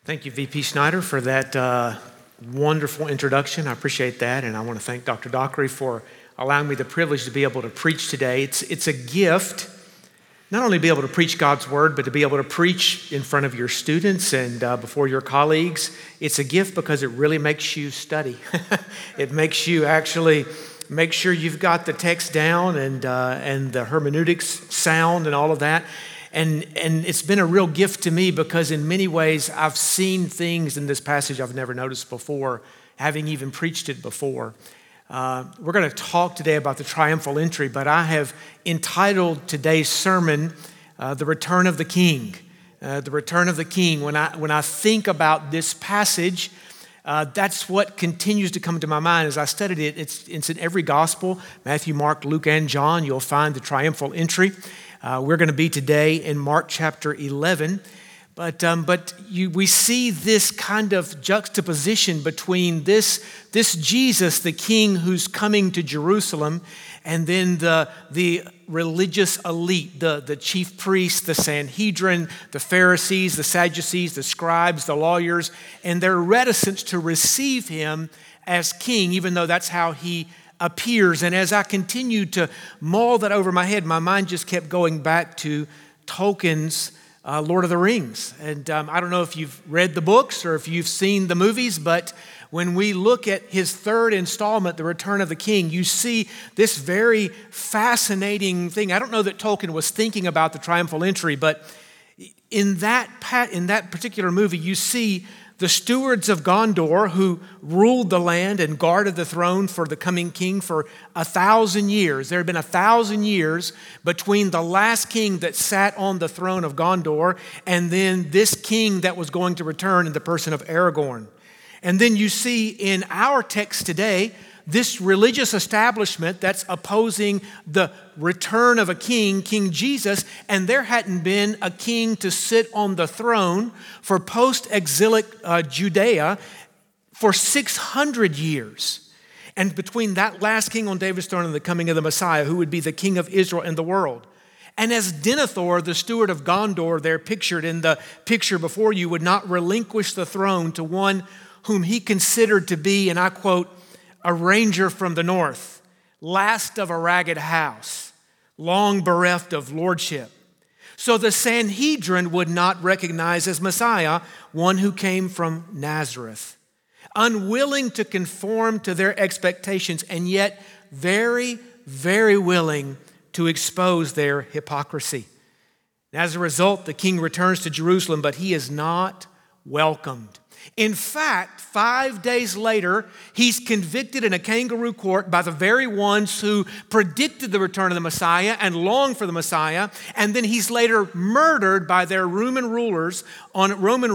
Thank you, VP Schneider, for that wonderful introduction. I appreciate that, and I want to thank Dr. Dockery for allowing me the privilege to be able to preach today. It's a gift, not only to be able to preach God's Word, but to be able to preach in front of your students and before your colleagues. It's a gift because it really makes you study. It makes you actually make sure you've got the text down and the hermeneutics sound and all of that. And it's been a real gift to me because in many ways I've seen things in this passage I've never noticed before, having even preached it before. We're going to talk today about the triumphal entry, but I have entitled today's sermon, The Return of the King. The Return of the King. When I think about this passage, that's what continues to come to my mind as I studied it. It's in every gospel, Matthew, Mark, Luke, and John. You'll find the triumphal entry. We're going to be today in Mark chapter 11, but we see this kind of juxtaposition between this Jesus, the King who's coming to Jerusalem, and then the religious elite, the chief priests, the Sanhedrin, the Pharisees, the Sadducees, the scribes, the lawyers, and their reticence to receive him as king, even though that's how he appears. And as I continued to mull that over my head, my mind just kept going back to Tolkien's Lord of the Rings. And I don't know if you've read the books or if you've seen the movies, but when we look at his third installment, The Return of the King, you see this very fascinating thing. I don't know that Tolkien was thinking about the triumphal entry, but in that particular movie, you see the stewards of Gondor who ruled the land and guarded the throne for the coming king for 1,000 years. There had been 1,000 years between the last king that sat on the throne of Gondor and then this king that was going to return in the person of Aragorn. And then you see in our text today, this religious establishment that's opposing the return of a king, King Jesus, and there hadn't been a king to sit on the throne for post-exilic Judea for 600 years. And between that last king on David's throne and the coming of the Messiah, who would be the king of Israel and the world. And as Denethor, the steward of Gondor, there pictured in the picture before you, would not relinquish the throne to one whom he considered to be, and I quote, a ranger from the north, last of a ragged house, long bereft of lordship. So the Sanhedrin would not recognize as Messiah one who came from Nazareth, unwilling to conform to their expectations and yet very, very willing to expose their hypocrisy. As a result, the king returns to Jerusalem, but he is not welcomed. In fact, 5 days later, he's convicted in a kangaroo court by the very ones who predicted the return of the Messiah and longed for the Messiah. And then he's later murdered by their Roman rulers on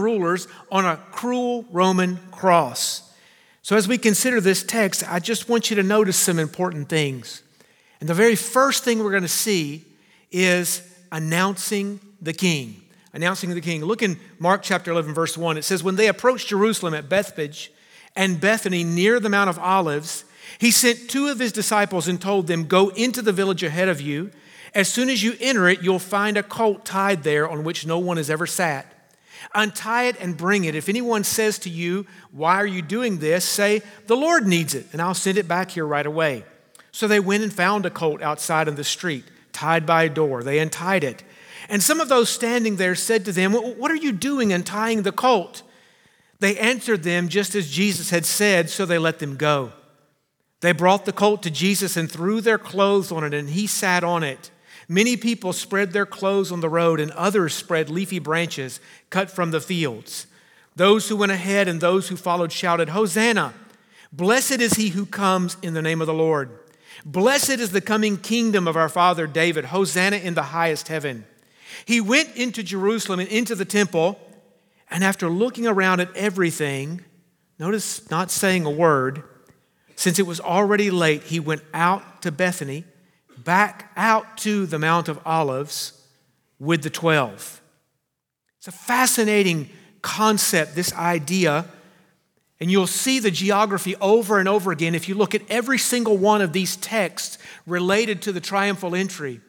a cruel Roman cross. So as we consider this text, I just want you to notice some important things. And the very first thing we're going to see is announcing the king. Announcing the king. Look in Mark chapter 11, verse 1. It says, when they approached Jerusalem at Bethphage and Bethany near the Mount of Olives, he sent two of his disciples and told them, go into the village ahead of you. As soon as you enter it, you'll find a colt tied there on which no one has ever sat. Untie it and bring it. If anyone says to you, why are you doing this? Say, the Lord needs it, and I'll send it back here right away. So they went and found a colt outside in the street, tied by a door. They untied it. And some of those standing there said to them, what are you doing untying the colt? They answered them just as Jesus had said, so they let them go. They brought the colt to Jesus and threw their clothes on it, and he sat on it. Many people spread their clothes on the road, and others spread leafy branches cut from the fields. Those who went ahead and those who followed shouted, Hosanna! Blessed is he who comes in the name of the Lord. Blessed is the coming kingdom of our father David. Hosanna in the highest heaven. He went into Jerusalem and into the temple, and after looking around at everything, notice not saying a word, since it was already late, he went out to Bethany, back out to the Mount of Olives with the 12. It's a fascinating concept, this idea, and you'll see the geography over and over again if you look at every single one of these texts related to the triumphal entry.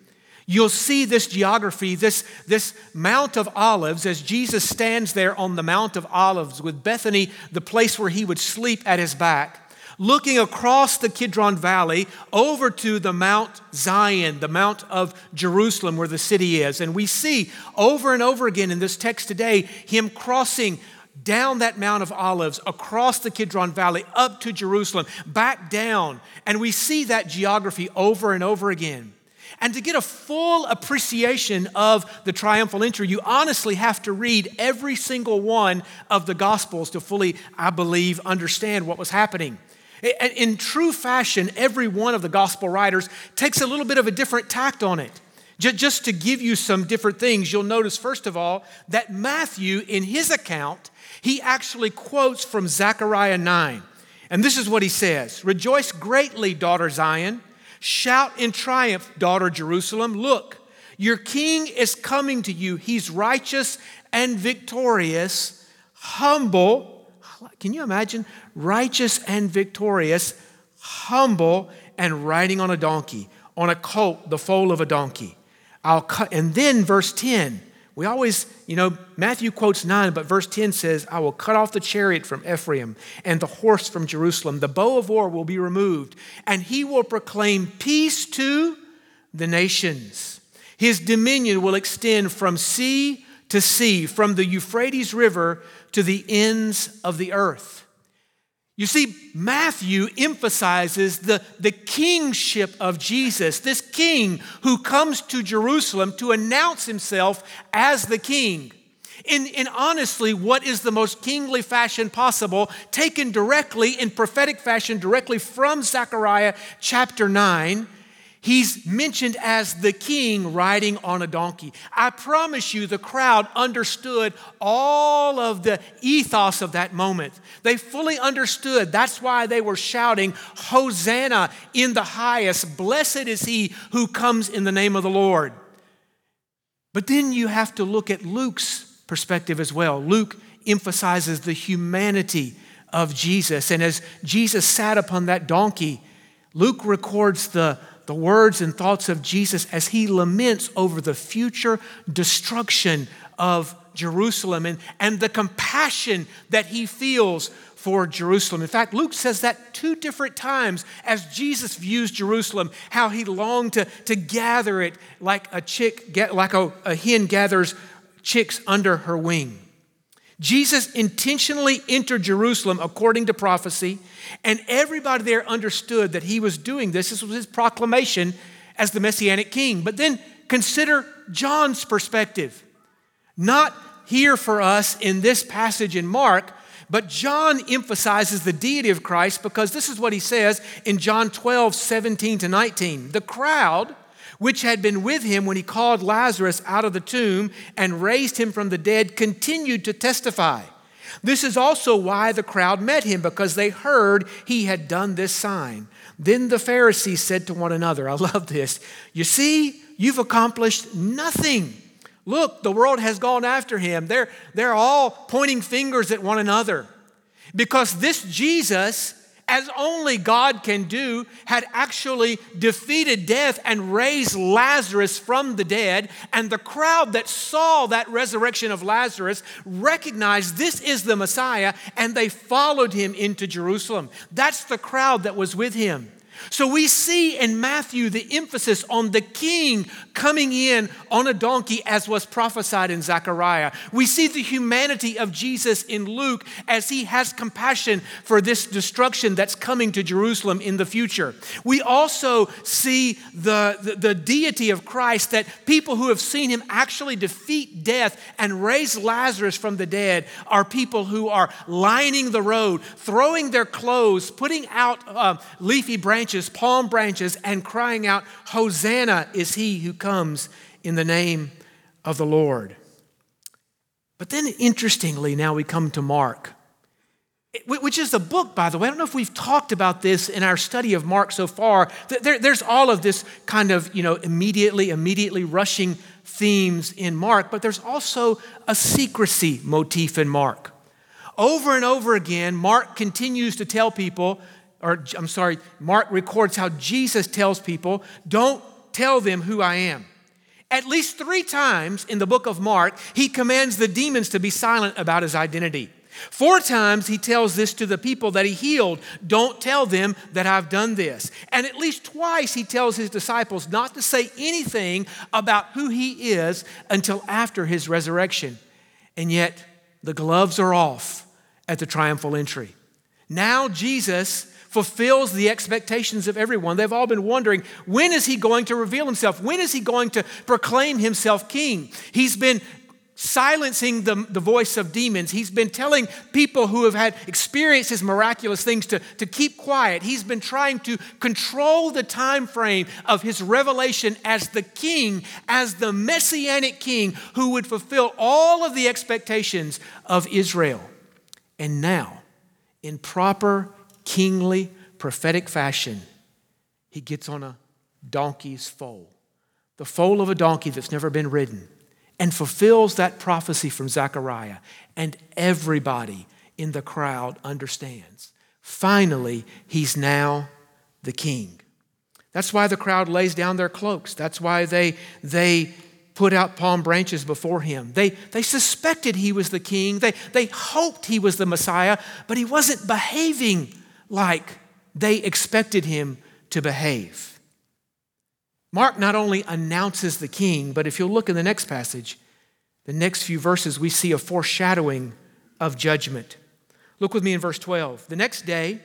You'll see this geography, this Mount of Olives, as Jesus stands there on the Mount of Olives with Bethany, the place where he would sleep, at his back, looking across the Kidron Valley over to the Mount Zion, the Mount of Jerusalem where the city is. And we see over and over again in this text today him crossing down that Mount of Olives, across the Kidron Valley, up to Jerusalem, back down. And we see that geography over and over again. And to get a full appreciation of the triumphal entry, you honestly have to read every single one of the Gospels to fully, I believe, understand what was happening. In true fashion, every one of the Gospel writers takes a little bit of a different tact on it. Just to give you some different things, you'll notice, first of all, that Matthew, in his account, he actually quotes from Zechariah 9. And this is what he says: "Rejoice greatly, daughter Zion. Shout in triumph, daughter Jerusalem. Look, your king is coming to you. He's righteous and victorious, humble." Can you imagine? Righteous and victorious, humble, and riding on a donkey, on a colt, the foal of a donkey. And then verse 10, we always, Matthew quotes 9, but verse 10 says, "I will cut off the chariot from Ephraim and the horse from Jerusalem. The bow of war will be removed, and he will proclaim peace to the nations. His dominion will extend from sea to sea, from the Euphrates River to the ends of the earth." You see, Matthew emphasizes the kingship of Jesus, this king who comes to Jerusalem to announce himself as the king. In honestly, what is the most kingly fashion possible, taken directly, in prophetic fashion, directly from Zechariah chapter 9, he's mentioned as the king riding on a donkey. I promise you, the crowd understood all of the ethos of that moment. They fully understood. That's why they were shouting, "Hosanna in the highest. Blessed is he who comes in the name of the Lord." But then you have to look at Luke's perspective as well. Luke emphasizes the humanity of Jesus. And as Jesus sat upon that donkey, Luke records the words and thoughts of Jesus as he laments over the future destruction of Jerusalem and the compassion that he feels for Jerusalem. In fact, Luke says that 2 different times as Jesus views Jerusalem, how he longed to gather it like a hen gathers chicks under her wing. Jesus intentionally entered Jerusalem according to prophecy, and everybody there understood that he was doing this. This was his proclamation as the Messianic king. But then consider John's perspective. Not here for us in this passage in Mark, but John emphasizes the deity of Christ, because this is what he says in John 12, 17 to 19. "The crowd which had been with him when he called Lazarus out of the tomb and raised him from the dead, continued to testify. This is also why the crowd met him, because they heard he had done this sign. Then the Pharisees said to one another," I love this, "You see, you've accomplished nothing. Look, the world has gone after him." They're all pointing fingers at one another, because this Jesus, as only God can do, had actually defeated death and raised Lazarus from the dead. And the crowd that saw that resurrection of Lazarus recognized this is the Messiah, and they followed him into Jerusalem. That's the crowd that was with him. So we see in Matthew the emphasis on the king coming in on a donkey, as was prophesied in Zechariah. We see the humanity of Jesus in Luke as he has compassion for this destruction that's coming to Jerusalem in the future. We also see the deity of Christ, that people who have seen him actually defeat death and raise Lazarus from the dead are people who are lining the road, throwing their clothes, putting out leafy branches, palm branches, and crying out, "Hosanna is he who comes in the name of the Lord." But then interestingly, now we come to Mark, which is the book, by the way. I don't know if we've talked about this in our study of Mark so far. There's all of this kind of, immediately rushing themes in Mark, but there's also a secrecy motif in Mark. Over and over again, Mark continues to tell people, Mark records how Jesus tells people, "Don't tell them who I am." At least 3 times in the book of Mark, he commands the demons to be silent about his identity. 4 times he tells this to the people that he healed. Don't tell them that I've done this. And at least twice he tells his disciples not to say anything about who he is until after his resurrection. And yet the gloves are off at the triumphal entry. Now Jesus fulfills the expectations of everyone. They've all been wondering, when is he going to reveal himself? When is he going to proclaim himself king? He's been silencing the voice of demons. He's been telling people who have had experienced his miraculous things to keep quiet. He's been trying to control the time frame of his revelation as the king, as the messianic king who would fulfill all of the expectations of Israel. And now, in proper kingly prophetic fashion, he gets on a donkey's foal, the foal of a donkey that's never been ridden, and fulfills that prophecy from Zechariah. And everybody in the crowd understands. Finally, he's now the king. That's why the crowd lays down their cloaks. That's why they put out palm branches before him. They suspected he was the king. They hoped he was the Messiah, but he wasn't behaving like they expected him to behave. Mark not only announces the king, but if you'll look in the next passage, the next few verses, we see a foreshadowing of judgment. Look with me in verse 12. The next day,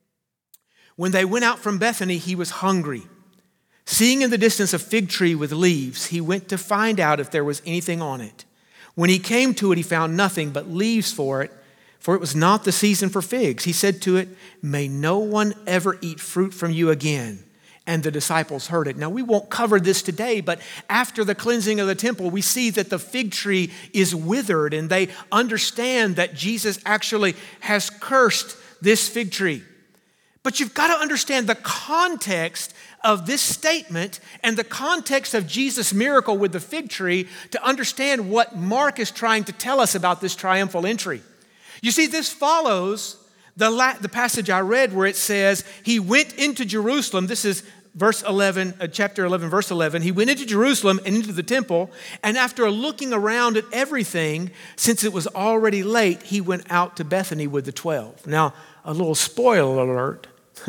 when they went out from Bethany, he was hungry. Seeing in the distance a fig tree with leaves, he went to find out if there was anything on it. When he came to it, he found nothing but leaves for it was not the season for figs. He said to it, "May no one ever eat fruit from you again." And the disciples heard it. Now, we won't cover this today, but after the cleansing of the temple, we see that the fig tree is withered, and they understand that Jesus actually has cursed this fig tree. But you've got to understand the context of this statement and the context of Jesus' miracle with the fig tree to understand what Mark is trying to tell us about this triumphal entry. You see, this follows the passage I read where it says, he went into Jerusalem. This is chapter 11, verse 11. He went into Jerusalem and into the temple, and after looking around at everything, since it was already late, he went out to Bethany with the 12. Now, a little spoiler alert.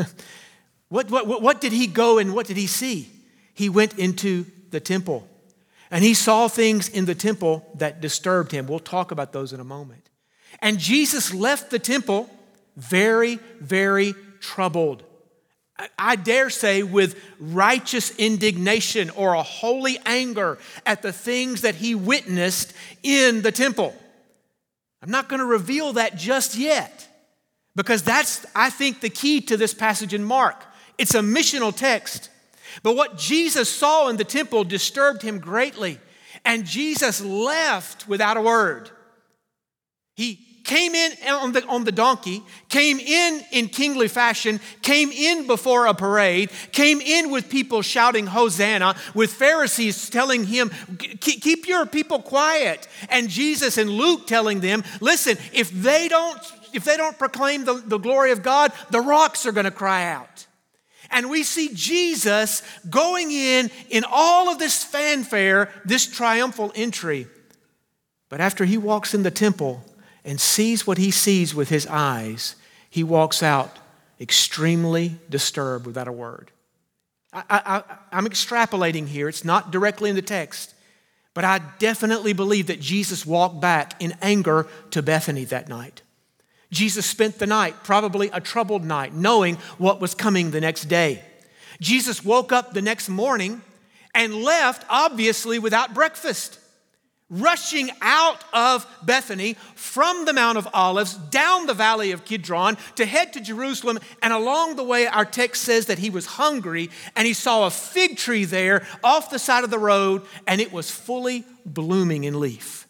What did he go and what did he see? He went into the temple, and he saw things in the temple that disturbed him. We'll talk about those in a moment. And Jesus left the temple very, very troubled. I dare say with righteous indignation or a holy anger at the things that he witnessed in the temple. I'm not going to reveal that just yet, because that's, I think, the key to this passage in Mark. It's a missional text. But what Jesus saw in the temple disturbed him greatly, and Jesus left without a word. He came in on the donkey, came in kingly fashion, came in before a parade, came in with people shouting Hosanna, with Pharisees telling him, keep your people quiet. And Jesus and Luke telling them, listen, if they don't proclaim the glory of God, the rocks are going to cry out. And we see Jesus going in all of this fanfare, this triumphal entry. But after he walks in the temple and sees what he sees with his eyes, he walks out extremely disturbed without a word. I'm extrapolating here. It's not directly in the text. But I definitely believe that Jesus walked back in anger to Bethany that night. Jesus spent the night, probably a troubled night, knowing what was coming the next day. Jesus woke up the next morning and left, obviously, without breakfast. Rushing out of Bethany from the Mount of Olives down the valley of Kidron to head to Jerusalem. And along the way, our text says that he was hungry and he saw a fig tree there off the side of the road, and it was fully blooming in leaf,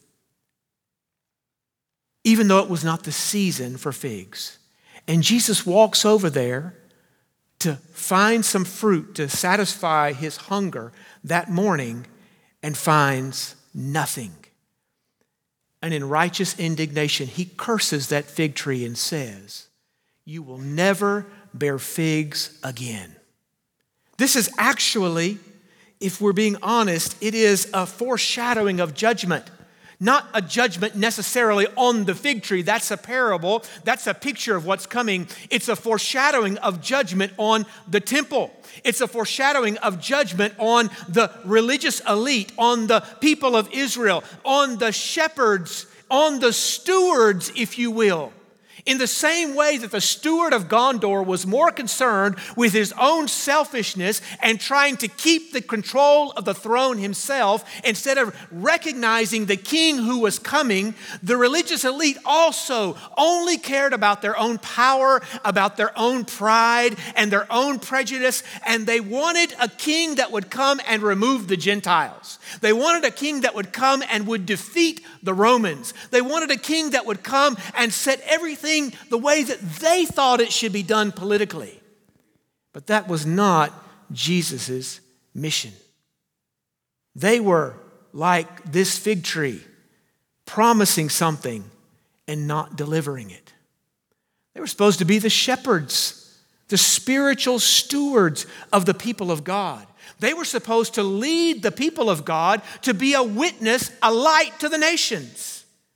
even though it was not the season for figs. And Jesus walks over there to find some fruit to satisfy his hunger that morning and finds nothing. And in righteous indignation, he curses that fig tree and says, "You will never bear figs again." This is actually if we're being honest, it is a foreshadowing of judgment. Not a judgment necessarily on the fig tree. That's a parable. That's a picture of what's coming. It's a foreshadowing of judgment on the temple. It's a foreshadowing of judgment on the religious elite, on the people of Israel, on the shepherds, on the stewards, if you will. In the same way that the steward of Gondor was more concerned with his own selfishness and trying to keep the control of the throne himself instead of recognizing the king who was coming, the religious elite also only cared about their own power, about their own pride and their own prejudice, and they wanted a king that would come and remove the Gentiles. They wanted a king that would come and would defeat the Romans. They wanted a king that would come and set everything the way that they thought it should be done politically. But that was not Jesus' mission. They were like this fig tree, promising something and not delivering it. They were supposed to be the shepherds, the spiritual stewards of the people of God. They were supposed to lead the people of God to be a witness, a light to the nations.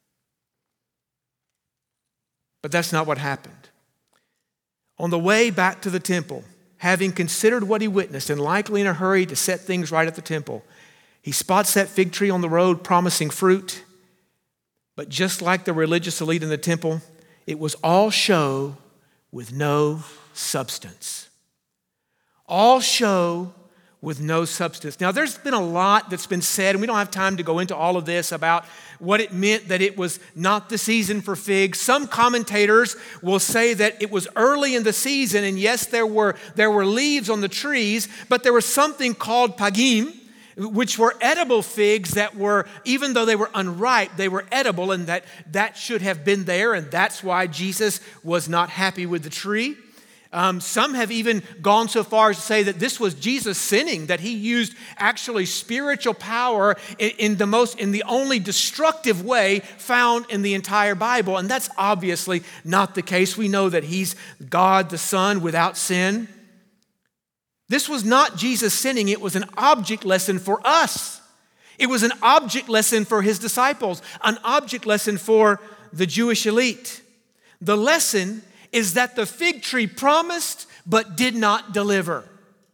But that's not what happened. On the way back to the temple, having considered what he witnessed and likely in a hurry to set things right at the temple, he spots that fig tree on the road promising fruit. But just like the religious elite in the temple, it was all show with no substance. All show with no substance. Now, there's been a lot that's been said, and we don't have time to go into all of this about what it meant that it was not the season for figs. Some commentators will say that it was early in the season, and yes, there were leaves on the trees, but there was something called pagim, which were edible figs that were, even though they were unripe, they were edible, and that should have been there, and that's why Jesus was not happy with the tree. Some have even gone so far as to say that this was Jesus sinning, that he used actually spiritual power in the only destructive way found in the entire Bible. And that's obviously not the case. We know that he's God the Son without sin. This was not Jesus sinning. It was an object lesson for us. It was an object lesson for his disciples, an object lesson for the Jewish elite. The lesson is that the fig tree promised but did not deliver.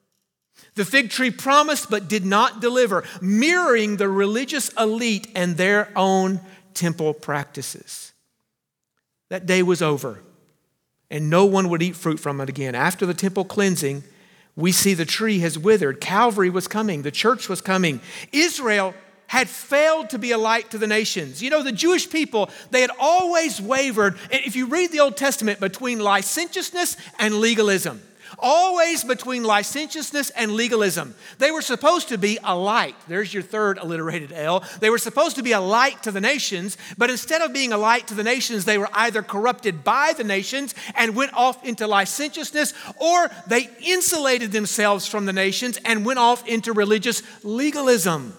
The fig tree promised but did not deliver, mirroring the religious elite and their own temple practices. That day was over, and no one would eat fruit from it again. After the temple cleansing, we see the tree has withered. Calvary was coming. The church was coming. Israel had failed to be a light to the nations. You know, the Jewish people, they had always wavered, if you read the Old Testament, between licentiousness and legalism. Always between licentiousness and legalism. They were supposed to be a light. There's your third alliterated L. They were supposed to be a light to the nations, but instead of being a light to the nations, they were either corrupted by the nations and went off into licentiousness, or they insulated themselves from the nations and went off into religious legalism.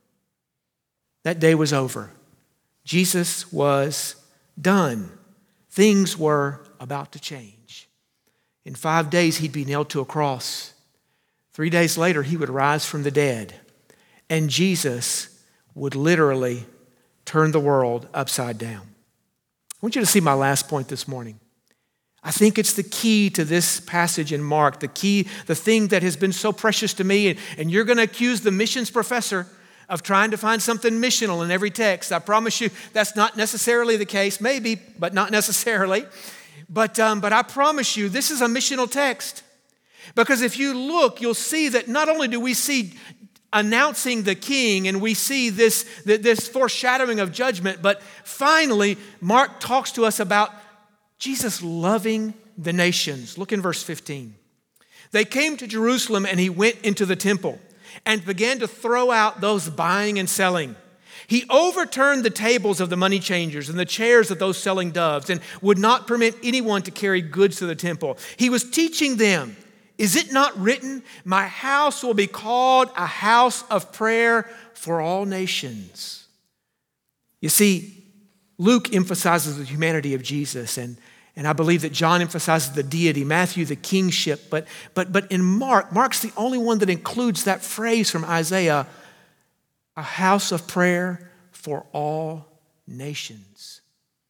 That day was over. Jesus was done. Things were about to change. In 5 days, he'd be nailed to a cross. 3 days later, he would rise from the dead. And Jesus would literally turn the world upside down. I want you to see my last point this morning. I think it's the key to this passage in Mark, the thing that has been so precious to me. And you're going to accuse the missions professor of trying to find something missional in every text. I promise you that's not necessarily the case. Maybe, but not necessarily. But I promise you this is a missional text. Because if you look, you'll see that not only do we see announcing the king and we see this foreshadowing of judgment, but finally Mark talks to us about Jesus loving the nations. Look in verse 15. They came to Jerusalem and he went into the temple and began to throw out those buying and selling. He overturned the tables of the money changers and the chairs of those selling doves and would not permit anyone to carry goods to the temple. He was teaching them, is it not written, my house will be called a house of prayer for all nations? You see, Luke emphasizes the humanity of Jesus, and And I believe that John emphasizes the deity, Matthew the kingship, but in Mark's the only one that includes that phrase from Isaiah, a house of prayer for all nations.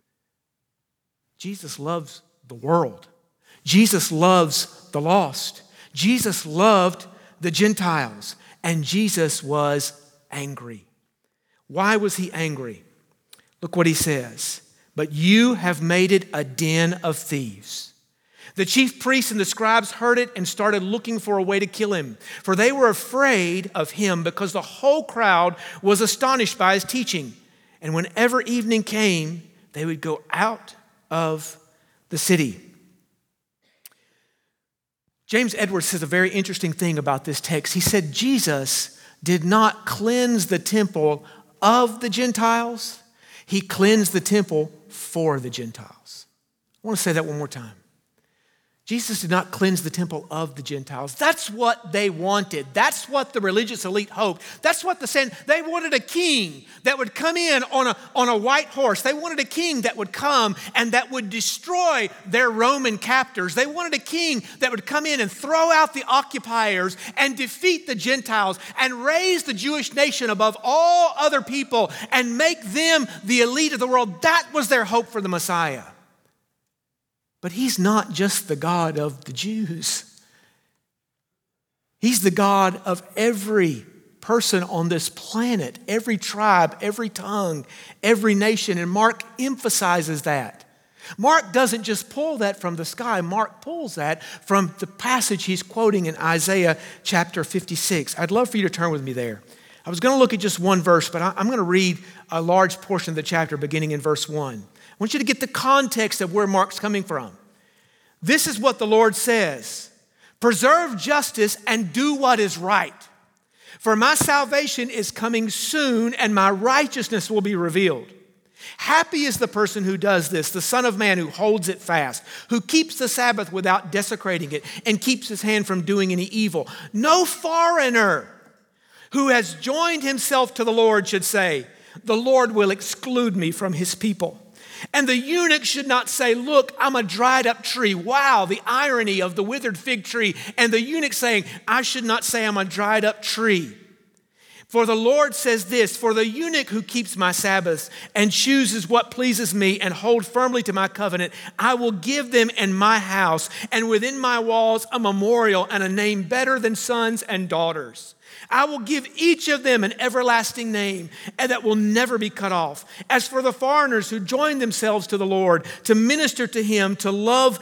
Jesus loves the world. Jesus loves the lost. Jesus loved the Gentiles, and Jesus was angry. Why was he angry? Look what he says. But you have made it a den of thieves. The chief priests and the scribes heard it and started looking for a way to kill him, for they were afraid of him because the whole crowd was astonished by his teaching. And whenever evening came, they would go out of the city. James Edwards says a very interesting thing about this text. He said Jesus did not cleanse the temple of the Gentiles. He cleansed the temple for the Gentiles. I want to say that one more time. Jesus did not cleanse the temple of the Gentiles. That's what they wanted. That's what the religious elite hoped. That's what they wanted a king that would come in on a white horse. They wanted a king that would come and that would destroy their Roman captors. They wanted a king that would come in and throw out the occupiers and defeat the Gentiles and raise the Jewish nation above all other people and make them the elite of the world. That was their hope for the Messiah. But he's not just the God of the Jews. He's the God of every person on this planet, every tribe, every tongue, every nation. And Mark emphasizes that. Mark doesn't just pull that from the sky. Mark pulls that from the passage he's quoting in Isaiah chapter 56. I'd love for you to turn with me there. I was going to look at just one verse, but I'm going to read a large portion of the chapter beginning in verse 1. I want you to get the context of where Mark's coming from. This is what the Lord says. Preserve justice and do what is right. For my salvation is coming soon and my righteousness will be revealed. Happy is the person who does this, the Son of Man who holds it fast, who keeps the Sabbath without desecrating it and keeps his hand from doing any evil. No foreigner who has joined himself to the Lord should say, the Lord will exclude me from his people. And the eunuch should not say, look, I'm a dried up tree. Wow, the irony of the withered fig tree. And the eunuch saying, I should not say I'm a dried up tree. For the Lord says this, for the eunuch who keeps my Sabbaths and chooses what pleases me and hold firmly to my covenant, I will give them in my house and within my walls a memorial and a name better than sons and daughters. I will give each of them an everlasting name, and that will never be cut off. As for the foreigners who join themselves to the Lord, to minister to him, to love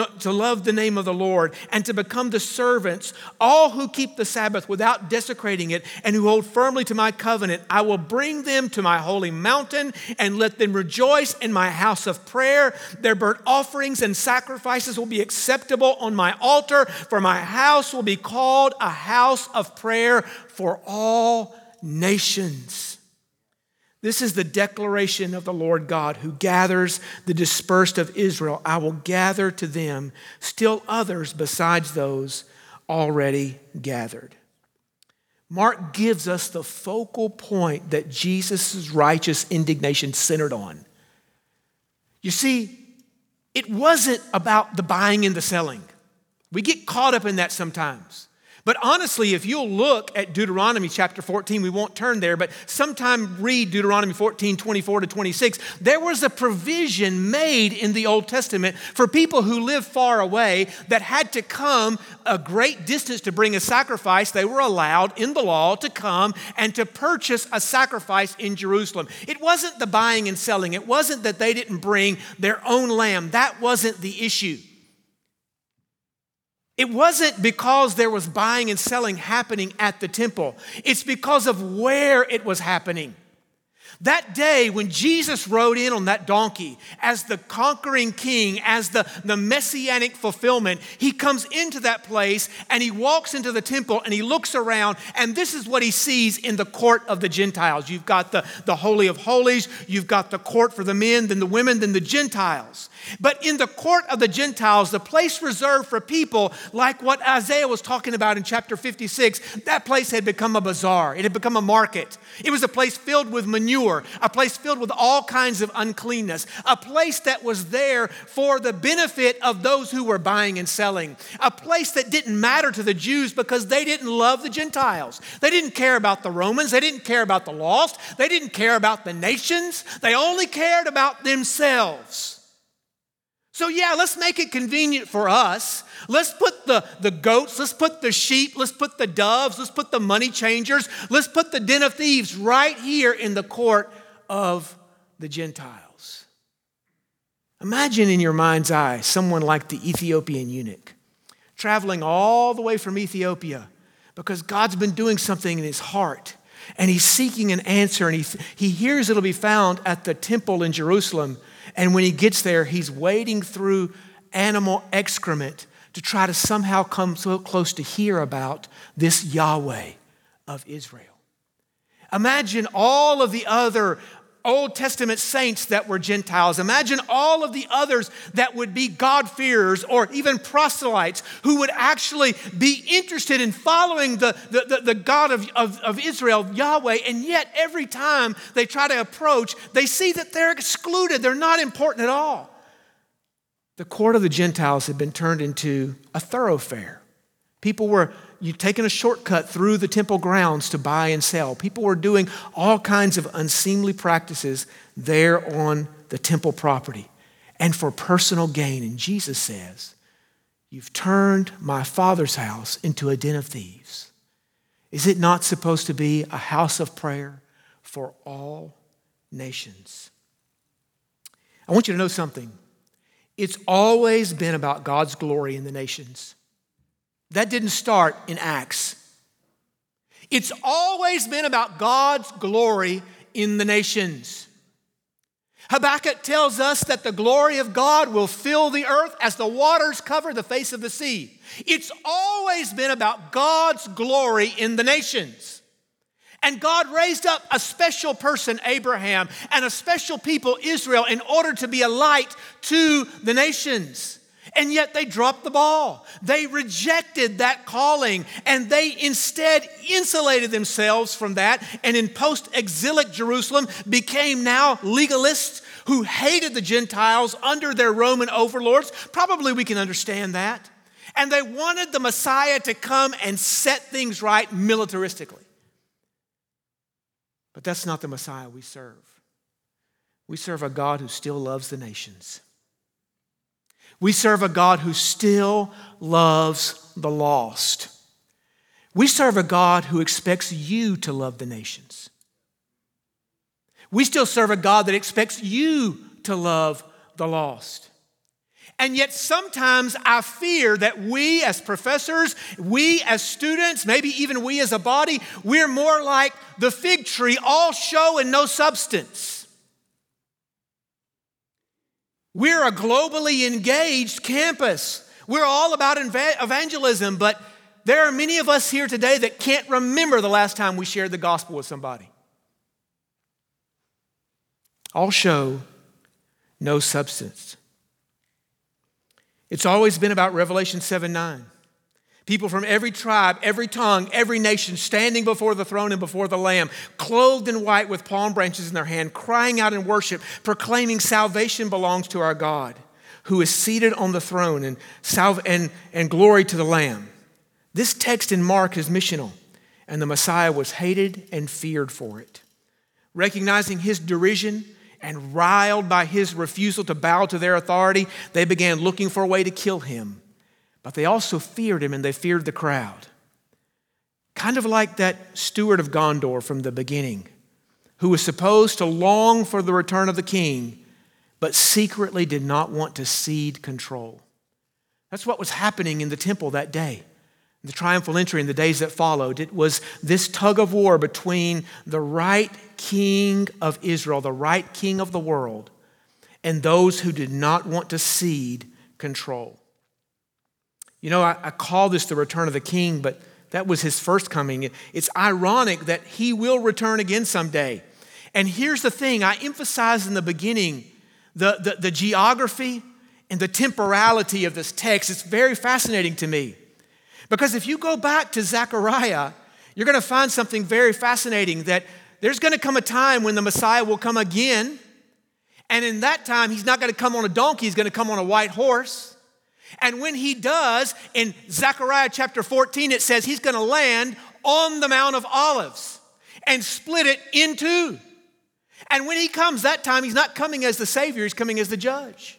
the name of the Lord, and to become the servants, all who keep the Sabbath without desecrating it, and who hold firmly to my covenant, I will bring them to my holy mountain, and let them rejoice in my house of prayer. Their burnt offerings and sacrifices will be acceptable on my altar, for my house will be called a house of prayer for all nations. This is the declaration of the Lord God who gathers the dispersed of Israel. I will gather to them still others besides those already gathered. Mark gives us the focal point that Jesus' righteous indignation centered on. You see, it wasn't about the buying and the selling. We get caught up in that sometimes. But honestly, if you'll look at Deuteronomy chapter 14, we won't turn there, but sometime read Deuteronomy 14, 24 to 26. There was a provision made in the Old Testament for people who lived far away that had to come a great distance to bring a sacrifice. They were allowed in the law to come and to purchase a sacrifice in Jerusalem. It wasn't the buying and selling. It wasn't that they didn't bring their own lamb. That wasn't the issue. It wasn't because there was buying and selling happening at the temple. It's because of where it was happening. That day when Jesus rode in on that donkey as the conquering king, as the messianic fulfillment, he comes into that place and he walks into the temple and he looks around, and this is what he sees in the court of the Gentiles. You've got the Holy of Holies, you've got the court for the men, then the women, then the Gentiles. But in the court of the Gentiles, the place reserved for people like what Isaiah was talking about in chapter 56, that place had become a bazaar. It had become a market. It was a place filled with manure. impure, a place filled with all kinds of uncleanness, a place that was there for the benefit of those who were buying and selling, a place that didn't matter to the Jews because they didn't love the Gentiles. They didn't care about the Romans. They didn't care about the lost. They didn't care about the nations. They only cared about themselves. So yeah, let's make it convenient for us. Let's put the goats, let's put the sheep, let's put the doves, let's put the money changers, let's put the den of thieves right here in the court of the Gentiles. Imagine in your mind's eye someone like the Ethiopian eunuch traveling all the way from Ethiopia because God's been doing something in his heart and he's seeking an answer, and he hears it'll be found at the temple in Jerusalem. And when he gets there, he's wading through animal excrement to try to somehow come so close to hear about this Yahweh of Israel. Imagine all of the other Old Testament saints that were Gentiles. Imagine all of the others that would be God-fearers or even proselytes who would actually be interested in following the God of Israel, Yahweh, and yet every time they try to approach, they see that they're excluded. They're not important at all. The court of the Gentiles had been turned into a thoroughfare. People were taking a shortcut through the temple grounds to buy and sell. People were doing all kinds of unseemly practices there on the temple property and for personal gain. And Jesus says, "You've turned my Father's house into a den of thieves." Is it not supposed to be a house of prayer for all nations? I want you to know something. It's always been about God's glory in the nations. That didn't start in Acts. It's always been about God's glory in the nations. Habakkuk tells us that the glory of God will fill the earth as the waters cover the face of the sea. It's always been about God's glory in the nations. And God raised up a special person, Abraham, and a special people, Israel, in order to be a light to the nations. And yet they dropped the ball. They rejected that calling, and they instead insulated themselves from that, and in post-exilic Jerusalem became now legalists who hated the Gentiles under their Roman overlords. Probably we can understand that. And they wanted the Messiah to come and set things right militaristically. But that's not the Messiah we serve. We serve a God who still loves the nations. We serve a God who still loves the lost. We serve a God who expects you to love the nations. We still serve a God that expects you to love the lost. And yet sometimes I fear that we as professors, we as students, maybe even we as a body, we're more like the fig tree, all show and no substance. We're a globally engaged campus. We're all about evangelism, but there are many of us here today that can't remember the last time we shared the gospel with somebody. All show, no substance. It's always been about Revelation 7:9. People from every tribe, every tongue, every nation standing before the throne and before the Lamb, clothed in white with palm branches in their hand, crying out in worship, proclaiming salvation belongs to our God, who is seated on the throne, and glory to the Lamb. This text in Mark is missional, and the Messiah was hated and feared for it. Recognizing his derision and riled by his refusal to bow to their authority, they began looking for a way to kill him. But they also feared him, and they feared the crowd. Kind of like that steward of Gondor from the beginning, who was supposed to long for the return of the king, but secretly did not want to cede control. That's what was happening in the temple that day. The triumphal entry in the days that followed, it was this tug of war between the right king of Israel, the right king of the world, and those who did not want to cede control. You know, I call this the return of the king, but that was his first coming. It's ironic that he will return again someday. And here's the thing, I emphasized in the beginning the geography and the temporality of this text. It's very fascinating to me. Because if you go back to Zechariah, you're going to find something very fascinating, that there's going to come a time when the Messiah will come again. And in that time, he's not going to come on a donkey. He's going to come on a white horse. And when he does, in Zechariah chapter 14, it says he's going to land on the Mount of Olives and split it in two. And when he comes that time, he's not coming as the Savior, he's coming as the judge.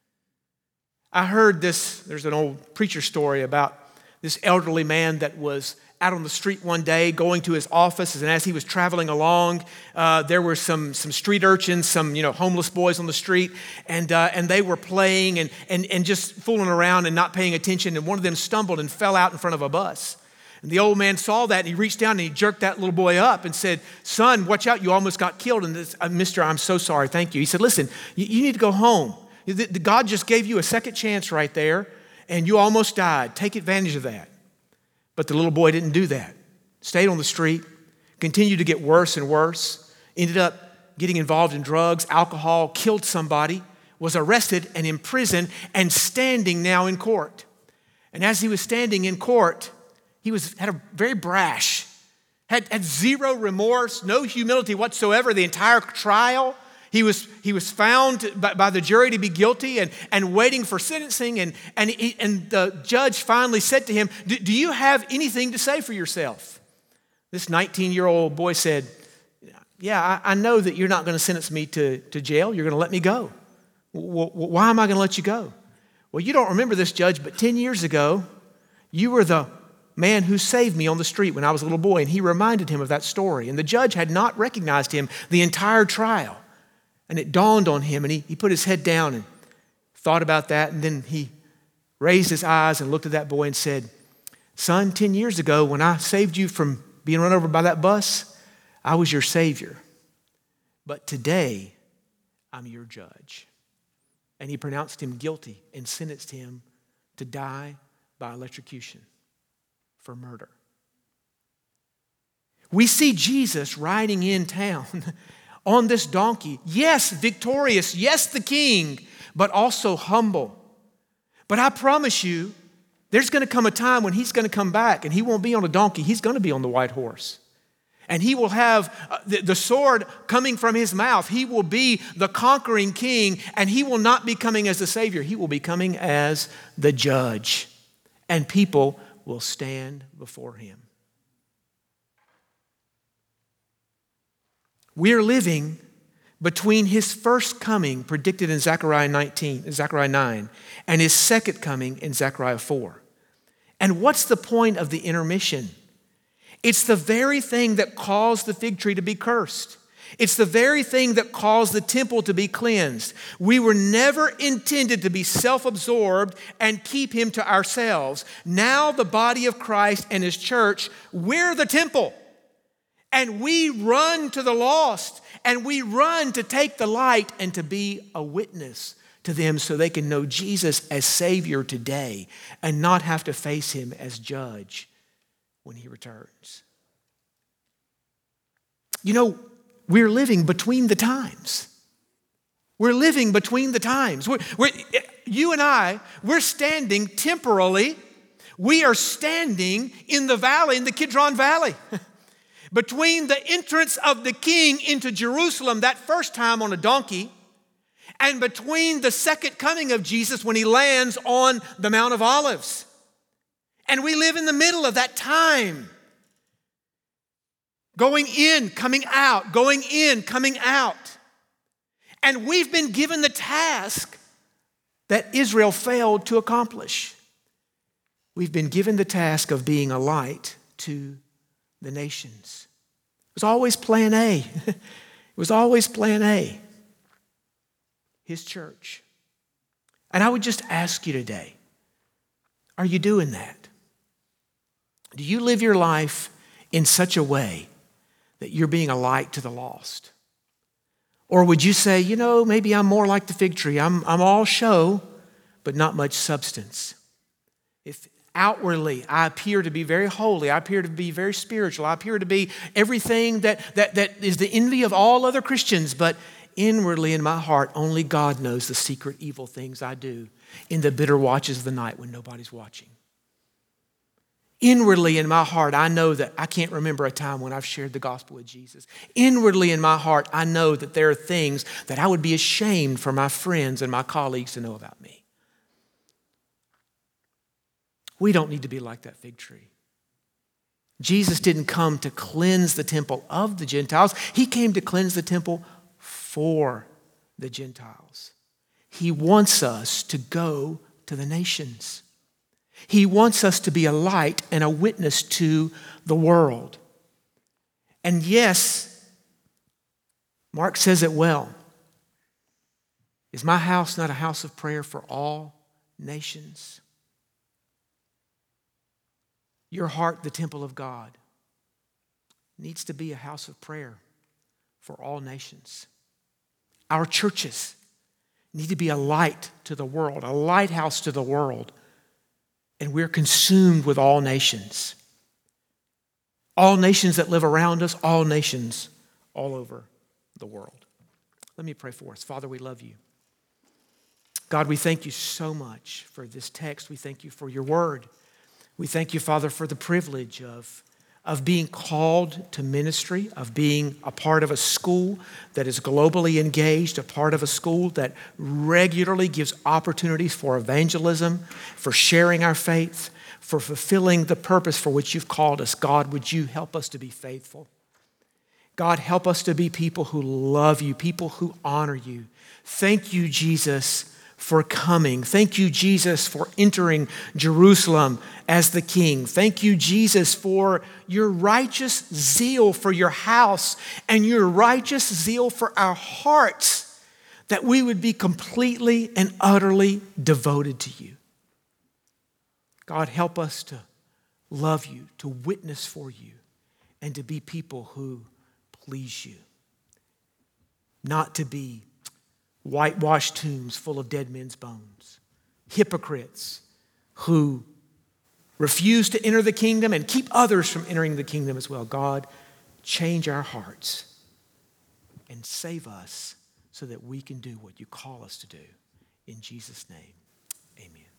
I heard this, there's an old preacher story about this elderly man that was out on the street one day going to his office, and as he was traveling along, there were some street urchins, some homeless boys on the street, and they were playing and just fooling around and not paying attention, and one of them stumbled and fell out in front of a bus. And the old man saw that, and he reached down and he jerked that little boy up and said, "Son, watch out, you almost got killed." And this, "Mister, I'm so sorry, thank you." He said, "Listen, you need to go home. God just gave you a second chance right there, and you almost died. Take advantage of that." But the little boy didn't do that. Stayed on the street, continued to get worse and worse, ended up getting involved in drugs, alcohol, killed somebody, was arrested and imprisoned, and standing now in court. And as he was standing in court, he had a very brash, had zero remorse, no humility whatsoever. The entire trial, he was found by the jury to be guilty and waiting for sentencing. And the judge finally said to him, "Do you have anything to say for yourself?" This 19-year-old boy said, "Yeah, I know that you're not going to sentence me to jail. You're going to let me go. Why am I going to let you go?" "Well, you don't remember this, Judge, but 10 years ago, you were the man who saved me on the street when I was a little boy." And he reminded him of that story. And the judge had not recognized him the entire trial. And it dawned on him, and he put his head down and thought about that. And then he raised his eyes and looked at that boy and said, "Son, 10 years ago when I saved you from being run over by that bus, I was your Savior. But today, I'm your judge." And he pronounced him guilty and sentenced him to die by electrocution for murder. We see Jesus riding in town on this donkey. Yes, victorious. Yes, the king, but also humble. But I promise you, there's going to come a time when he's going to come back, and he won't be on a donkey. He's going to be on the white horse. And he will have the sword coming from his mouth. He will be the conquering king, and he will not be coming as the Savior. He will be coming as the judge. And people will stand before him. We are living between his first coming, predicted in Zechariah 9, and his second coming in Zechariah 4. And what's the point of the intermission? It's the very thing that caused the fig tree to be cursed. It's the very thing that caused the temple to be cleansed. We were never intended to be self-absorbed and keep him to ourselves. Now the body of Christ and his church, we're the temple. And we run to the lost, and we run to take the light and to be a witness to them so they can know Jesus as Savior today and not have to face him as judge when he returns. We're living between the times. We're living between the times. You and I, we're standing temporally. We are standing in the valley, in the Kidron Valley. Between the entrance of the king into Jerusalem that first time on a donkey, and between the second coming of Jesus when he lands on the Mount of Olives. And we live in the middle of that time. Going in, coming out, going in, coming out. And we've been given the task that Israel failed to accomplish. We've been given the task of being a light to the nations. It was always plan A. It was always plan A. His church. And I would just ask you today, are you doing that? Do you live your life in such a way that you're being a light to the lost? Or would you say, maybe I'm more like the fig tree. I'm all show, but not much substance. If outwardly I appear to be very holy, I appear to be very spiritual, I appear to be everything that is the envy of all other Christians, but inwardly in my heart, only God knows the secret evil things I do in the bitter watches of the night when nobody's watching. Inwardly in my heart, I know that I can't remember a time when I've shared the gospel with Jesus. Inwardly in my heart, I know that there are things that I would be ashamed for my friends and my colleagues to know about me. We don't need to be like that fig tree. Jesus didn't come to cleanse the temple of the Gentiles. He came to cleanse the temple for the Gentiles. He wants us to go to the nations. He wants us to be a light and a witness to the world. And yes, Mark says it well. Is my house not a house of prayer for all nations? Your heart, the temple of God, needs to be a house of prayer for all nations. Our churches need to be a light to the world, a lighthouse to the world. And we're consumed with all nations. All nations that live around us, all nations all over the world. Let me pray for us. Father, we love you. God, we thank you so much for this text. We thank you for your word. We thank you, Father, for the privilege of being called to ministry, of being a part of a school that is globally engaged, a part of a school that regularly gives opportunities for evangelism, for sharing our faith, for fulfilling the purpose for which you've called us. God, would you help us to be faithful? God, help us to be people who love you, people who honor you. Thank you, Jesus, for coming. Thank you, Jesus, for entering Jerusalem as the King. Thank you, Jesus, for your righteous zeal for your house and your righteous zeal for our hearts, that we would be completely and utterly devoted to you. God, help us to love you, to witness for you, and to be people who please you. Not to be whitewashed tombs full of dead men's bones. Hypocrites who refuse to enter the kingdom and keep others from entering the kingdom as well. God, change our hearts and save us so that we can do what you call us to do. In Jesus' name, amen.